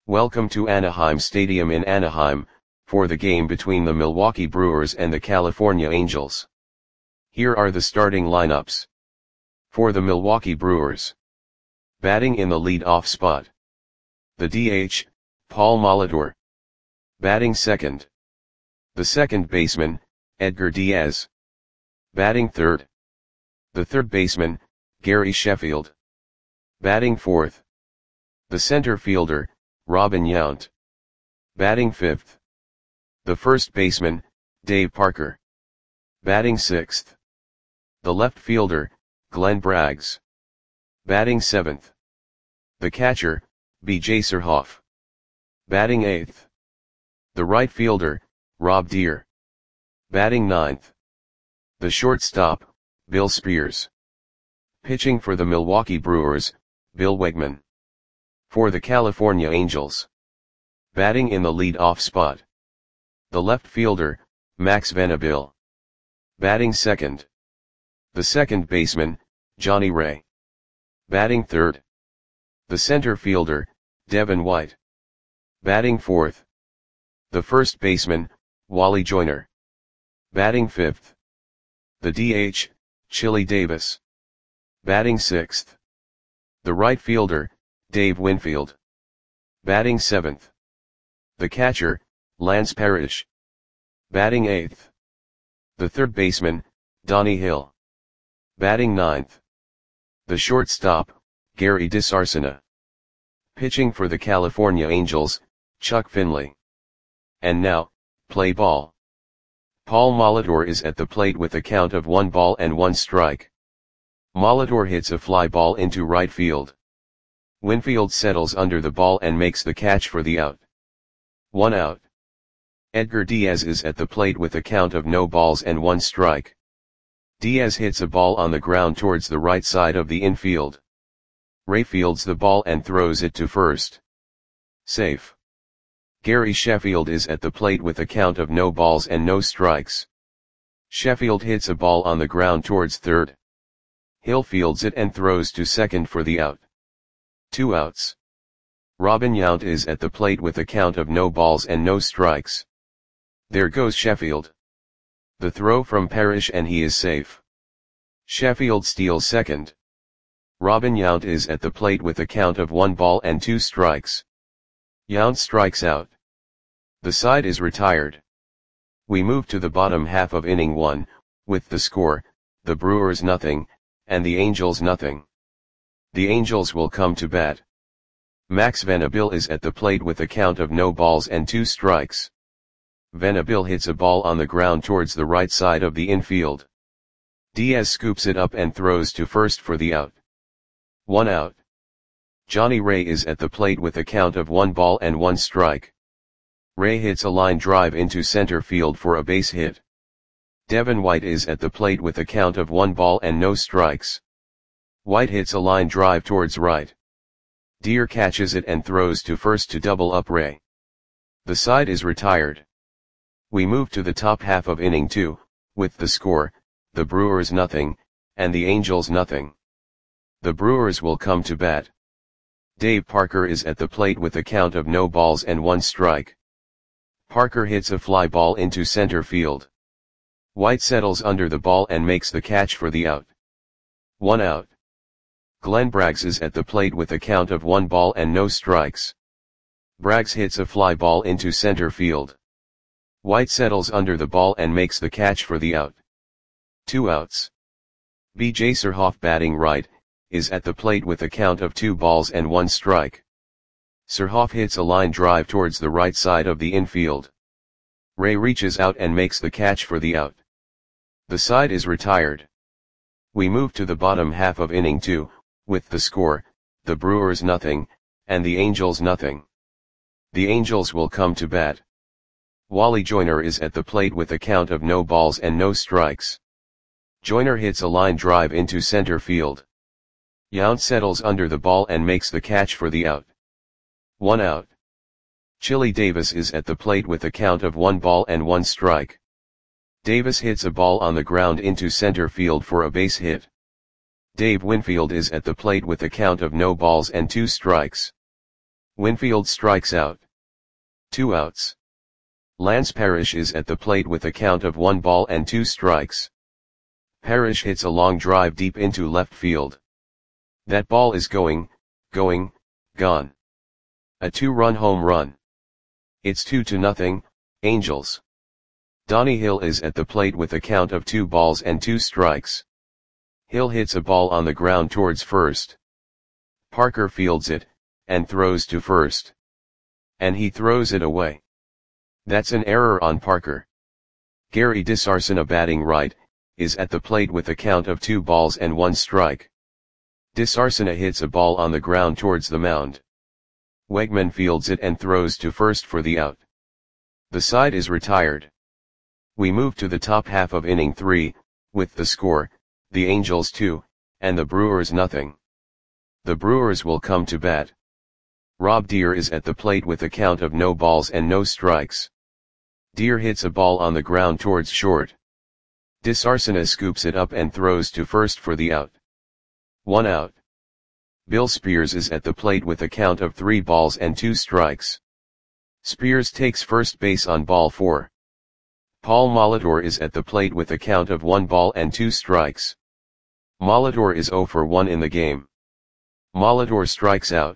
Welcome to Anaheim Stadium in Anaheim, for the game between the Milwaukee Brewers and the California Angels. Here are the starting lineups. For the Milwaukee Brewers. Batting in the lead-off spot. The DH, Paul Molitor. Batting second. The second baseman, Edgar Diaz. Batting third. The third baseman, Gary Sheffield. Batting fourth. The center fielder, Robin Yount. Batting fifth. The first baseman, Dave Parker. Batting sixth. The left fielder, Glenn Braggs. Batting seventh. The catcher, B.J. Surhoff. Batting eighth. The right fielder, Rob Deer. Batting ninth. The shortstop, Bill Spears. Pitching for the Milwaukee Brewers, Bill Wegman. For the California Angels. Batting in the lead-off spot. The left fielder, Max Venable. Batting second. The second baseman, Johnny Ray. Batting third. The center fielder, Devin White. Batting fourth. The first baseman, Wally Joyner. Batting fifth. The DH, Chili Davis. Batting sixth. The right fielder, Dave Winfield. Batting seventh. The catcher, Lance Parrish. Batting eighth. The third baseman, Donnie Hill. Batting ninth. The shortstop, Gary DiSarcina. Pitching for the California Angels, Chuck Finley. And now, play ball. Paul Molitor is at the plate with a count of 1-1 Molitor hits a fly ball into right field. Winfield settles under the ball and makes the catch for the out. 1 out. Edgar Diaz is at the plate with a count of 0-1. Diaz hits a ball on the ground towards the right side of the infield. Ray fields the ball and throws it to first. Safe. Gary Sheffield is at the plate with a count of 0-0. Sheffield hits a ball on the ground towards third. Hill fields it and throws to second for the out. 2 outs. Robin Yount is at the plate with a count of 0-0. There goes Sheffield. The throw from Parrish and he is safe. Sheffield steals second. Robin Yount is at the plate with a count of 1-2. Yount strikes out. The side is retired. We move to the bottom half of inning 1, with the score, the Brewers 0, and the Angels 0. The Angels will come to bat. Max Venable is at the plate with a count of 0-2. Venable hits a ball on the ground towards the right side of the infield. Diaz scoops it up and throws to first for the out. 1 out. Johnny Ray is at the plate with a count of 1-1. Ray hits a line drive into center field for a base hit. Devin White is at the plate with a count of 1-0. White hits a line drive towards right. Deer catches it and throws to first to double up Ray. The side is retired. We move to the top half of inning 2, with the score, the Brewers 0, and the Angels 0. The Brewers will come to bat. Dave Parker is at the plate with a count of 0-1. Parker hits a fly ball into center field. White settles under the ball and makes the catch for the out. 1 out. Glenn Braggs is at the plate with a count of 1-0. Braggs hits a fly ball into center field. White settles under the ball and makes the catch for the out. 2 outs. B.J. Surhoff batting right, is at the plate with a count of 2-1. Surhoff hits a line drive towards the right side of the infield. Ray reaches out and makes the catch for the out. The side is retired. We move to the bottom half of inning 2, with the score, the Brewers 0, and the Angels 0. The Angels will come to bat. Wally Joyner is at the plate with a count of 0-0. Joyner hits a line drive into center field. Yount settles under the ball and makes the catch for the out. 1 out. Chili Davis is at the plate with a count of 1-1. Davis hits a ball on the ground into center field for a base hit. Dave Winfield is at the plate with a count of 0-2. Winfield strikes out. 2 outs. Lance Parrish is at the plate with a count of 1 ball and 2 strikes. Parrish hits a long drive deep into left field. That ball is gone. A 2-run home run. It's 2-0, Angels. Donnie Hill is at the plate with a count of 2 balls and 2 strikes. Hill hits a ball on the ground towards first. Parker fields it, and throws to first. And he throws it away. That's an error on Parker. Gary DeSarcina, batting right, is at the plate with a count of 2 balls and 1 strike. DeSarcina hits a ball on the ground towards the mound. Wegman fields it and throws to first for the out. The side is retired. We move to the top half of inning 3, with the score, the Angels 2, and the Brewers 0. The Brewers will come to bat. Rob Deer is at the plate with a count of no balls and no strikes. Deer hits a ball on the ground towards short. DeSarcina scoops it up and throws to first for the out. 1 out. Bill Spears is at the plate with a count of 3 balls and 2 strikes. Spears takes first base on ball 4. Paul Molitor is at the plate with a count of 1 ball and 2 strikes. Molitor is 0 for 1 in the game. Molitor strikes out.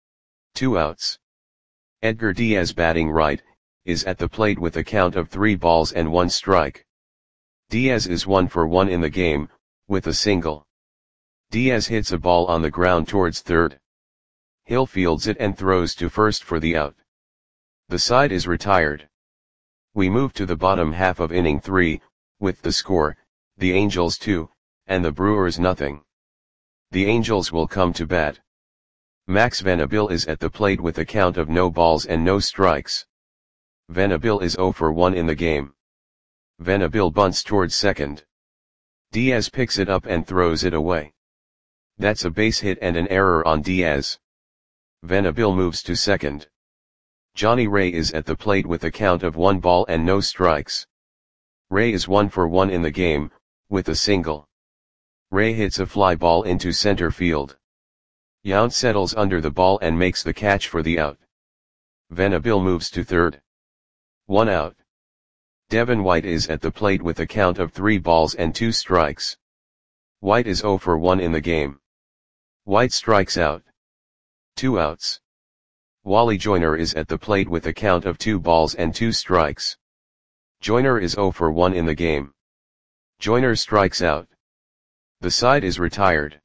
2 outs. Edgar Diaz, batting right, is at the plate with a count of 3 balls and 1 strike. Diaz is 1 for 1 in the game, with a single. Diaz hits a ball on the ground towards third. Hill fields it and throws to first for the out. The side is retired. We move to the bottom half of inning 3, with the score, the Angels 2, and the Brewers 0. The Angels will come to bat. Max Venable is at the plate with a count of no balls and no strikes. Venable is 0 for 1 in the game. Venable bunts towards second. Diaz picks it up and throws it away. That's a base hit and an error on Diaz. Venable moves to second. Johnny Ray is at the plate with a count of 1 ball and no strikes. Ray is 1 for 1 in the game, with a single. Ray hits a fly ball into center field. Yount settles under the ball and makes the catch for the out. Venable moves to third. 1 out. Devin White is at the plate with a count of 3 balls and 2 strikes. White is 0 for 1 in the game. White strikes out. 2 outs. Wally Joyner is at the plate with a count of 2 balls and 2 strikes. Joyner is 0 for 1 in the game. Joyner strikes out. The side is retired.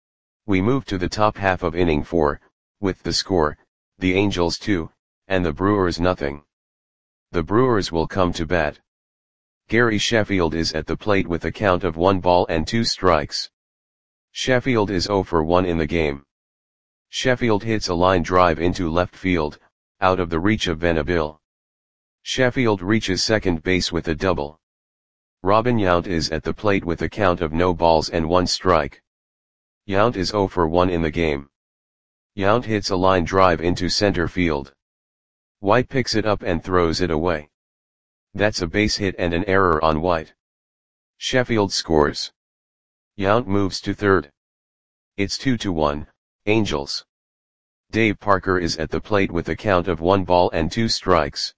We move to the top half of inning 4, with the score, the Angels 2, and the Brewers 0. The Brewers will come to bat. Gary Sheffield is at the plate with a count of 1 ball and 2 strikes. Sheffield is 0 for 1 in the game. Sheffield hits a line drive into left field, out of the reach of Venable. Sheffield reaches second base with a double. Robin Yount is at the plate with a count of no balls and 1 strike. Yount is 0 for 1 in the game. Yount hits a line drive into center field. White picks it up and throws it away. That's a base hit and an error on White. Sheffield scores. Yount moves to third. It's 2-1, Angels. Dave Parker is at the plate with a count of 1 ball and 2 strikes.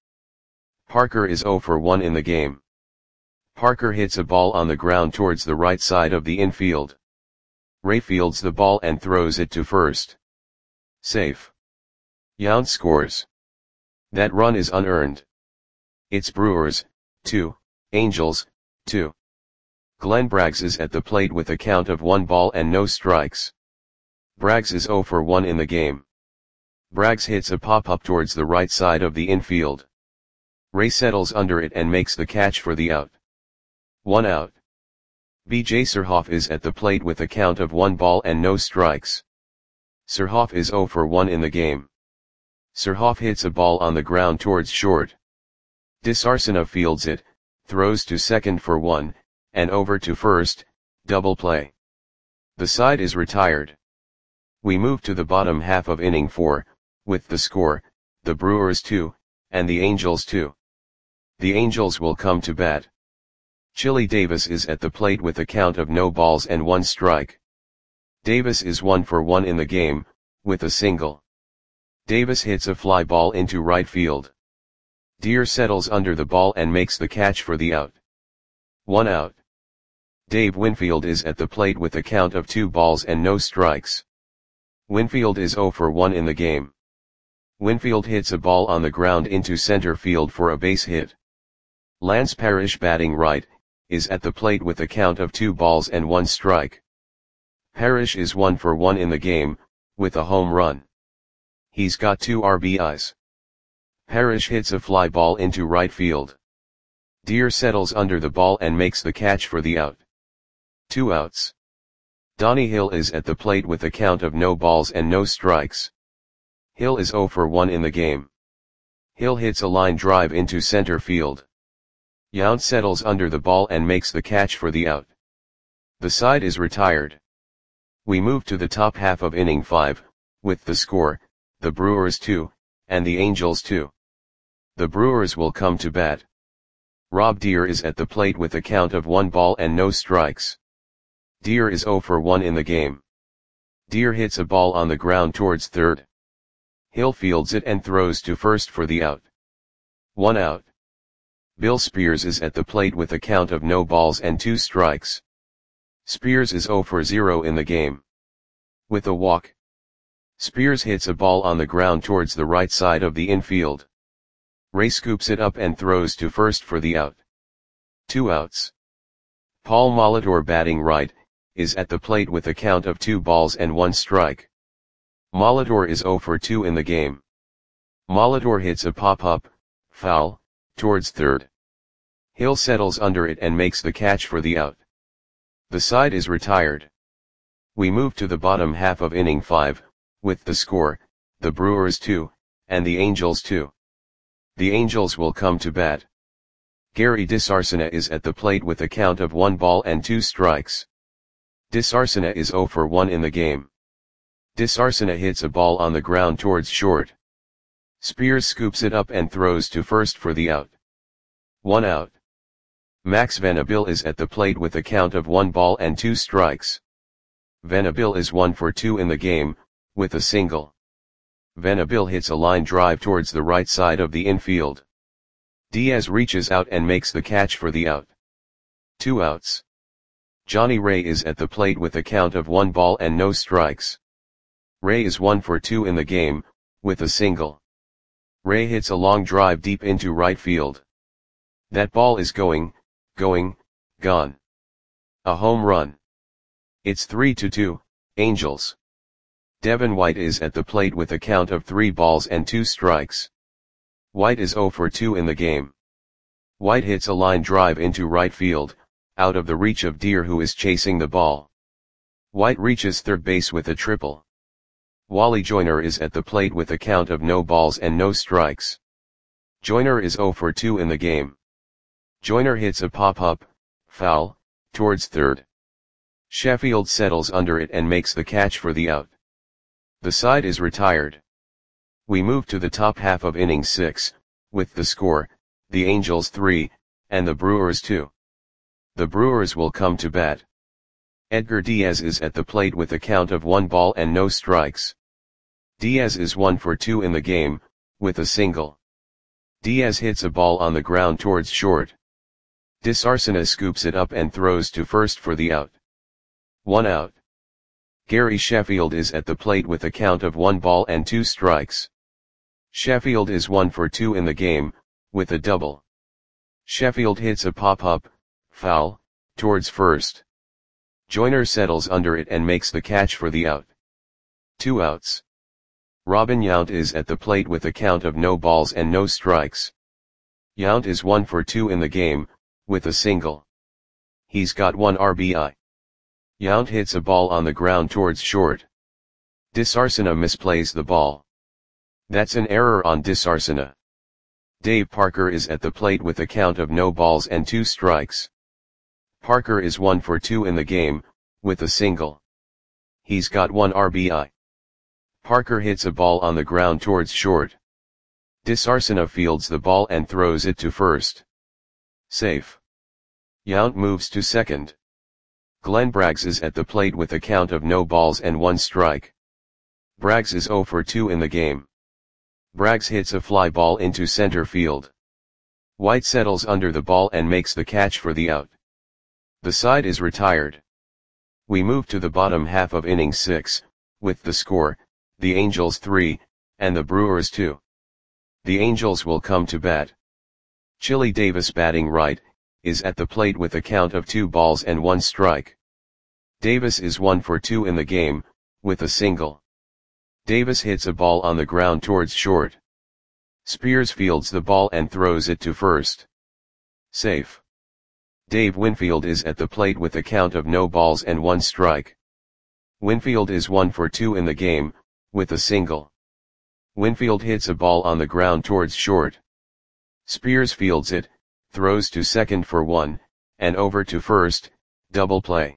Parker is 0 for 1 in the game. Parker hits a ball on the ground towards the right side of the infield. Ray fields the ball and throws it to first. Safe. Yount scores. That run is unearned. It's Brewers, 2, Angels, 2. Glenn Braggs is at the plate with a count of 1 ball and no strikes. Braggs is 0 for 1 in the game. Braggs hits a pop-up towards the right side of the infield. Ray settles under it and makes the catch for the out. 1 out. B.J. Surhoff is at the plate with a count of 1 ball and no strikes. Surhoff is 0 for 1 in the game. Surhoff hits a ball on the ground towards short. DeSarcina fields it, throws to second for 1, and over to first, double play. The side is retired. We move to the bottom half of inning 4, with the score, the Brewers 2, and the Angels 2. The Angels will come to bat. Chili Davis is at the plate with a count of no balls and 1 strike. Davis is 1 for 1 in the game, with a single. Davis hits a fly ball into right field. Deer settles under the ball and makes the catch for the out. 1 out. Dave Winfield is at the plate with a count of 2 balls and no strikes. Winfield is 0 for 1 in the game. Winfield hits a ball on the ground into center field for a base hit. Lance Parrish, batting right, is at the plate with a count of 2 balls and 1 strike. Parrish is 1 for 1 in the game, with a home run. He's got 2 RBIs. Parrish hits a fly ball into right field. Deer settles under the ball and makes the catch for the out. 2 outs. Donnie Hill is at the plate with a count of no balls and no strikes. Hill is 0 for 1 in the game. Hill hits a line drive into center field. Yount settles under the ball and makes the catch for the out. The side is retired. We move to the top half of inning 5, with the score, the Brewers 2, and the Angels 2. The Brewers will come to bat. Rob Deer is at the plate with a count of 1 ball and no strikes. Deer is 0 for 1 in the game. Deer hits a ball on the ground towards third. Hill fields it and throws to first for the out. 1 out. Bill Spears is at the plate with a count of no balls and 2 strikes. Spears is 0 for 0 in the game. With a walk. Spears hits a ball on the ground towards the right side of the infield. Ray scoops it up and throws to first for the out. 2 outs. Paul Molitor, batting right, is at the plate with a count of 2 balls and 1 strike. Molitor is 0 for 2 in the game. Molitor hits a pop-up, foul, towards third. Hill settles under it and makes the catch for the out. The side is retired. We move to the bottom half of inning 5, with the score, the Brewers 2, and the Angels 2. The Angels will come to bat. Gary DeSarcina is at the plate with a count of 1 ball and 2 strikes. DeSarcina is 0 for 1 in the game. DeSarcina hits a ball on the ground towards short. Spears scoops it up and throws to first for the out. 1 out. Max Venable is at the plate with a count of 1 ball and 2 strikes. Venable is 1 for 2 in the game, with a single. Venable hits a line drive towards the right side of the infield. Diaz reaches out and makes the catch for the out. 2 outs. Johnny Ray is at the plate with a count of 1 ball and no strikes. Ray is 1 for 2 in the game, with a single. Ray hits a long drive deep into right field. That ball is gone. A home run. It's 3-2, Angels. Devin White is at the plate with a count of 3 balls and 2 strikes. White is 0 for 2 in the game. White hits a line drive into right field, out of the reach of Deer, who is chasing the ball. White reaches third base with a triple. Wally Joyner is at the plate with a count of no balls and no strikes. Joyner is 0 for 2 in the game. Joyner hits a pop-up, foul, towards third. Sheffield settles under it and makes the catch for the out. The side is retired. We move to the top half of inning 6, with the score, the Angels 3, and the Brewers 2. The Brewers will come to bat. Edgar Diaz is at the plate with a count of 1 ball and no strikes. Diaz is 1 for 2 in the game, with a single. Diaz hits a ball on the ground towards short. DeSarcina scoops it up and throws to first for the out. 1 out. Gary Sheffield is at the plate with a count of 1 ball and 2 strikes. Sheffield is 1 for 2 in the game, with a double. Sheffield hits a pop-up, foul, towards first. Joyner settles under it and makes the catch for the out. 2 outs. Robin Yount is at the plate with a count of no balls and no strikes. Yount is 1 for 2 in the game, with a single. He's got 1 RBI. Yount hits a ball on the ground towards short. DeSarcina misplays the ball. That's an error on DeSarcina. Dave Parker is at the plate with a count of no balls and 2 strikes. Parker is 1 for 2 in the game, with a single. He's got 1 RBI. Parker hits a ball on the ground towards short. DeSarcina fields the ball and throws it to first. Safe. Yount moves to second. Glenn Braggs is at the plate with a count of no balls and 1 strike. Braggs is 0 for 2 in the game. Braggs hits a fly ball into center field. White settles under the ball and makes the catch for the out. The side is retired. We move to the bottom half of inning 6, with the score, the Angels 3, and the Brewers 2. The Angels will come to bat. Chili Davis, batting right, is at the plate with a count of 2 balls and 1 strike. Davis is 1 for 2 in the game, with a single. Davis hits a ball on the ground towards short. Spears fields the ball and throws it to first. Safe. Dave Winfield is at the plate with a count of no balls and 1 strike. Winfield is 1 for 2 in the game, with a single. Winfield hits a ball on the ground towards short. Spears fields it, throws to second for 1, and over to first, double play.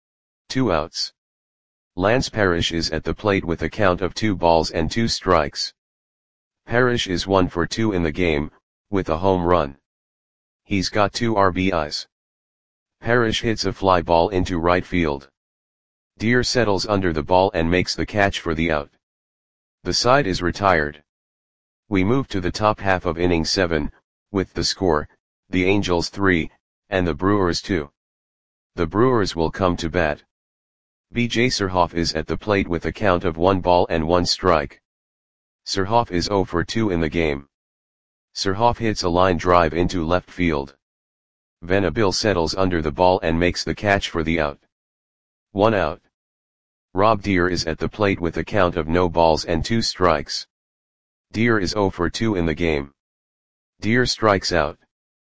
2 outs. Lance Parrish is at the plate with a count of 2 balls and 2 strikes. Parrish is 1 for 2 in the game, with a home run. He's got 2 RBIs. Parrish hits a fly ball into right field. Deer settles under the ball and makes the catch for the out. The side is retired. We move to the top half of inning 7, with the score, the Angels 3, and the Brewers 2. The Brewers will come to bat. B.J. Surhoff is at the plate with a count of 1 ball and 1 strike. Surhoff is 0 for 2 in the game. Surhoff hits a line drive into left field. Venable settles under the ball and makes the catch for the out. 1 out. Rob Deer is at the plate with a count of no balls and 2 strikes. Deer is 0 for 2 in the game. Deer strikes out.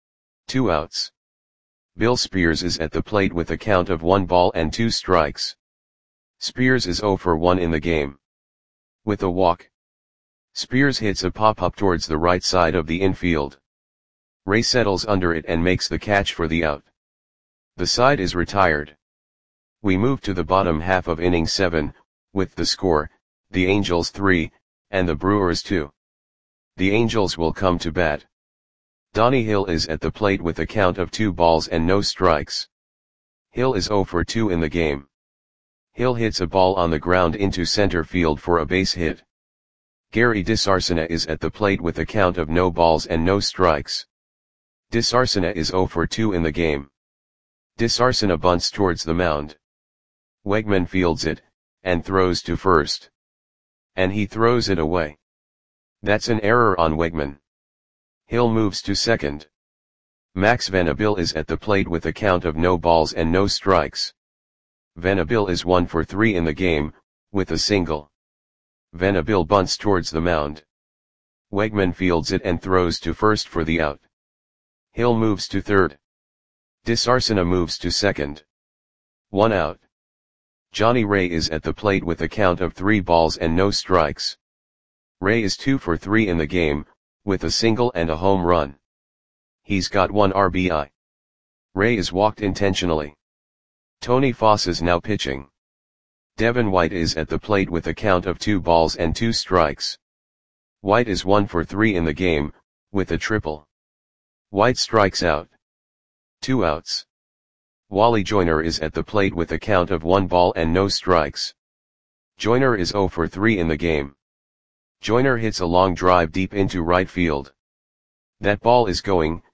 2 outs. Bill Spears is at the plate with a count of 1 ball and 2 strikes. Spears is 0 for 1 in the game. With a walk. Spears hits a pop-up towards the right side of the infield. Ray settles under it and makes the catch for the out. The side is retired. We move to the bottom half of inning 7, with the score, the Angels 3, and the Brewers 2. The Angels will come to bat. Donnie Hill is at the plate with a count of 2 balls and no strikes. Hill is 0 for 2 in the game. Hill hits a ball on the ground into center field for a base hit. Gary DeSarcina is at the plate with a count of no balls and no strikes. DeSarcina is 0 for 2 in the game. DeSarcina bunts towards the mound. Wegman fields it, and throws to first. And he throws it away. That's an error on Wegman. Hill moves to second. Max Venable is at the plate with a count of no balls and no strikes. Venable is 1 for 3 in the game, with a single. Venable bunts towards the mound. Wegman fields it and throws to first for the out. Hill moves to third. DeSarcina moves to second. 1 out. Johnny Ray is at the plate with a count of 3 balls and no strikes. Ray is 2 for 3 in the game, with a single and a home run. He's got 1 RBI. Ray is walked intentionally. Tony Foss is now pitching. Devin White is at the plate with a count of 2 balls and 2 strikes. White is 1 for 3 in the game, with a triple. White strikes out. 2 outs. Wally Joyner is at the plate with a count of 1 ball and no strikes. Joyner is 0 for 3 in the game. Joyner hits a long drive deep into right field. That ball is gone.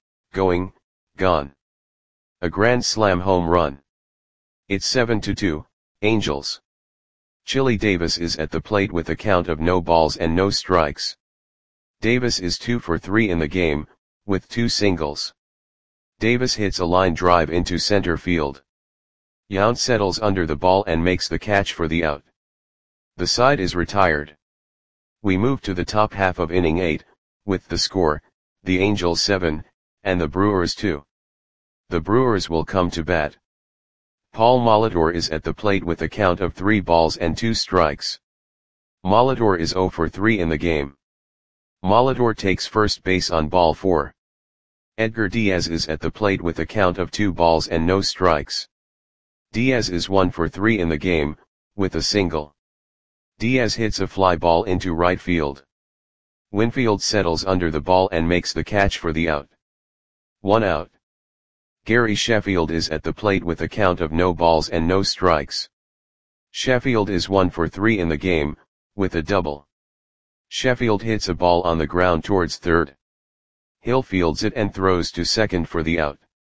A grand slam home run. It's 7-2, Angels. Chili Davis is at the plate with a count of no balls and no strikes. Davis is 2 for 3 in the game, with 2 singles. Davis hits a line drive into center field. Yount settles under the ball and makes the catch for the out. The side is retired. We move to the top half of inning 8, with the score, the Angels 7, and the Brewers 2. The Brewers will come to bat. Paul Molitor is at the plate with a count of 3 balls and 2 strikes. Molitor is 0 for 3 in the game. Molitor takes first base on ball 4. Edgar Diaz is at the plate with a count of 2 balls and no strikes. Diaz is 1 for 3 in the game, with a single. Diaz hits a fly ball into right field. Winfield settles under the ball and makes the catch for the out. 1 out. Gary Sheffield is at the plate with a count of no balls and no strikes. Sheffield is 1 for 3 in the game, with a double. Sheffield hits a ball on the ground towards third. Hill fields it and throws to second for the out.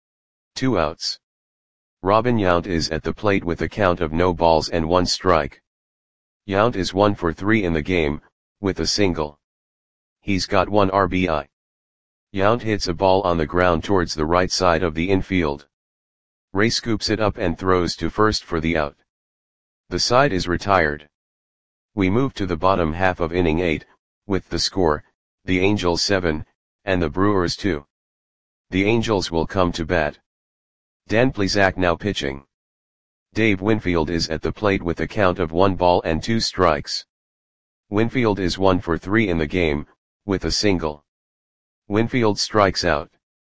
2 outs. Robin Yount is at the plate with a count of no balls and 1 strike. Yount is 1 for 3 in the game, with a single. He's got 1 RBI. Yount hits a ball on the ground towards the right side of the infield. Ray scoops it up and throws to first for the out. The side is retired. We move to the bottom half of inning 8, with the score, the Angels 7, and the Brewers 2. The Angels will come to bat. Dan Plesac now pitching. Dave Winfield is at the plate with a count of 1 ball and 2 strikes. Winfield is 1 for 3 in the game, with a single. Winfield strikes out.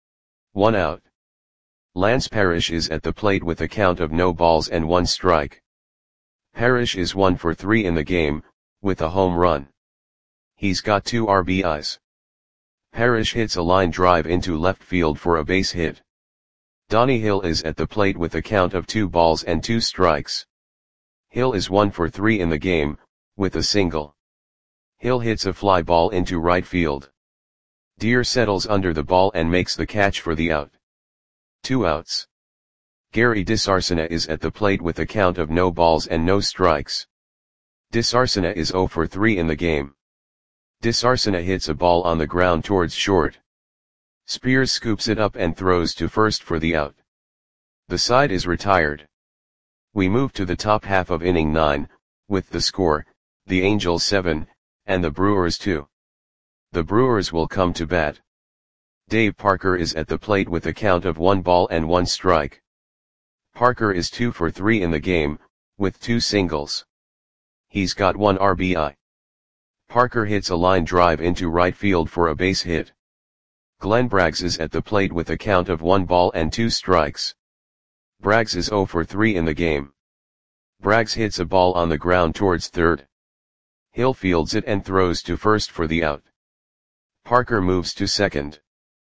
1 out. Lance Parrish is at the plate with a count of no balls and 1 strike. Parrish is 1 for 3 in the game, with a home run. He's got 2 RBIs. Parrish hits a line drive into left field for a base hit. Donnie Hill is at the plate with a count of 2 balls and 2 strikes. Hill is 1 for 3 in the game, with a single. Hill hits a fly ball into right field. Deer settles under the ball and makes the catch for the out. 2 outs. Gary DiSarcina is at the plate with a count of no balls and no strikes. DiSarcina is 0 for 3 in the game. DiSarcina hits a ball on the ground towards short. Spears scoops it up and throws to first for the out. The side is retired. We move to the top half of inning 9, with the score, the Angels 7, and the Brewers 2. The Brewers will come to bat. Dave Parker is at the plate with a count of 1 ball and 1 strike. Parker is 2 for 3 in the game, with 2 singles. He's got 1 RBI. Parker hits a line drive into right field for a base hit. Glenn Braggs is at the plate with a count of 1 ball and 2 strikes. Braggs is 0 for 3 in the game. Braggs hits a ball on the ground towards third. Hill fields it and throws to first for the out. Parker moves to second.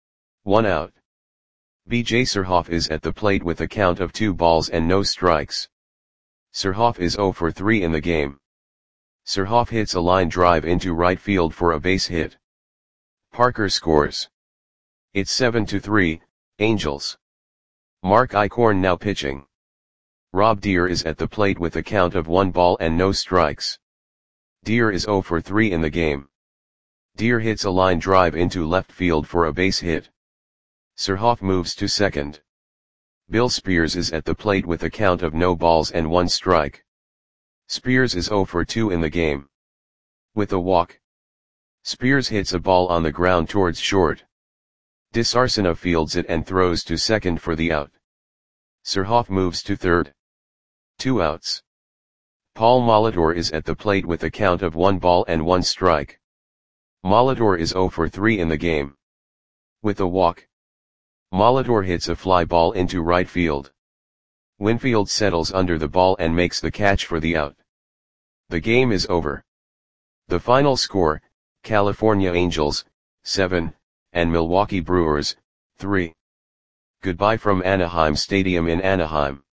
1 out. B.J. Surhoff is at the plate with a count of 2 balls and no strikes. Surhoff is 0 for 3 in the game. Surhoff hits a line drive into right field for a base hit. Parker scores. It's 7-3, Angels. Mark Eichhorn now pitching. Rob Deer is at the plate with a count of 1 ball and no strikes. Deer is 0 for 3 in the game. Deer hits a line drive into left field for a base hit. Surhoff moves to second. Bill Spears is at the plate with a count of no balls and 1 strike. Spears is 0 for 2 in the game. With a walk. Spears hits a ball on the ground towards short. DiSarcina fields it and throws to second for the out. Surhoff moves to third. 2 outs. Paul Molitor is at the plate with a count of 1 ball and 1 strike. Molitor is 0 for 3 in the game. With a walk. Molitor hits a fly ball into right field. Winfield settles under the ball and makes the catch for the out. The game is over. The final score, California Angels, 7, and Milwaukee Brewers, 3. Goodbye from Anaheim Stadium in Anaheim.